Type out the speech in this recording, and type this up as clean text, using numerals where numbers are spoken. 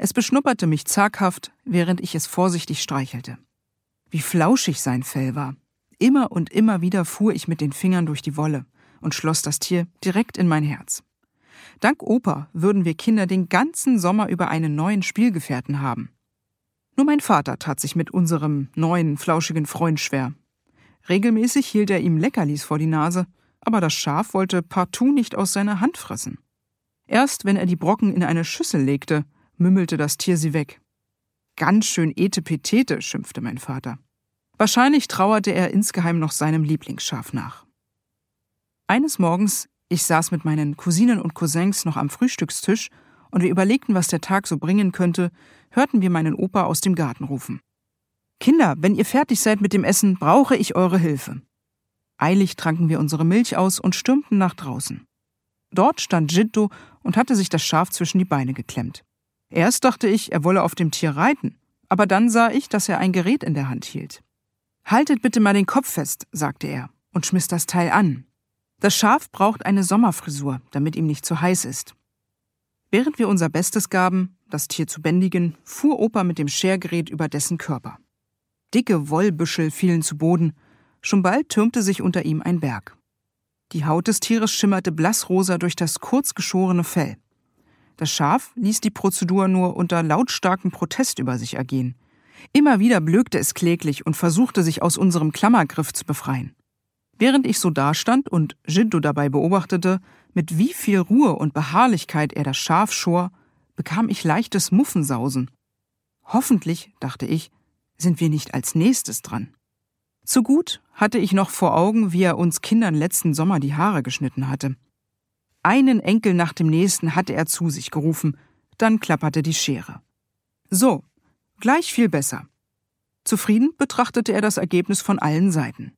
Es beschnupperte mich zaghaft, während ich es vorsichtig streichelte. Wie flauschig sein Fell war. Immer und immer wieder fuhr ich mit den Fingern durch die Wolle und schloss das Tier direkt in mein Herz. Dank Opa würden wir Kinder den ganzen Sommer über einen neuen Spielgefährten haben. Nur mein Vater tat sich mit unserem neuen, flauschigen Freund schwer. Regelmäßig hielt er ihm Leckerlis vor die Nase, aber das Schaf wollte partout nicht aus seiner Hand fressen. Erst wenn er die Brocken in eine Schüssel legte, mümmelte das Tier sie weg. »Ganz schön Etepetete«, schimpfte mein Vater. Wahrscheinlich trauerte er insgeheim noch seinem Lieblingsschaf nach. Eines Morgens, ich saß mit meinen Cousinen und Cousins noch am Frühstückstisch und wir überlegten, was der Tag so bringen könnte, hörten wir meinen Opa aus dem Garten rufen. »Kinder, wenn ihr fertig seid mit dem Essen, brauche ich eure Hilfe.« Eilig tranken wir unsere Milch aus und stürmten nach draußen. Dort stand Jiddu und hatte sich das Schaf zwischen die Beine geklemmt. Erst dachte ich, er wolle auf dem Tier reiten, aber dann sah ich, dass er ein Gerät in der Hand hielt. »Haltet bitte mal den Kopf fest«, sagte er und schmiss das Teil an. Das Schaf braucht eine Sommerfrisur, damit ihm nicht zu heiß ist. Während wir unser Bestes gaben, das Tier zu bändigen, fuhr Opa mit dem Schergerät über dessen Körper. Dicke Wollbüschel fielen zu Boden, schon bald türmte sich unter ihm ein Berg. Die Haut des Tieres schimmerte blassrosa durch das kurz geschorene Fell. Das Schaf ließ die Prozedur nur unter lautstarkem Protest über sich ergehen. Immer wieder blökte es kläglich und versuchte, sich aus unserem Klammergriff zu befreien. Während ich so dastand und Jiddu dabei beobachtete, mit wie viel Ruhe und Beharrlichkeit er das Schaf schor, bekam ich leichtes Muffensausen. Hoffentlich, dachte ich, sind wir nicht als nächstes dran. Zu gut hatte ich noch vor Augen, wie er uns Kindern letzten Sommer die Haare geschnitten hatte. Einen Enkel nach dem nächsten hatte er zu sich gerufen, dann klapperte die Schere. So, gleich viel besser. Zufrieden betrachtete er das Ergebnis von allen Seiten.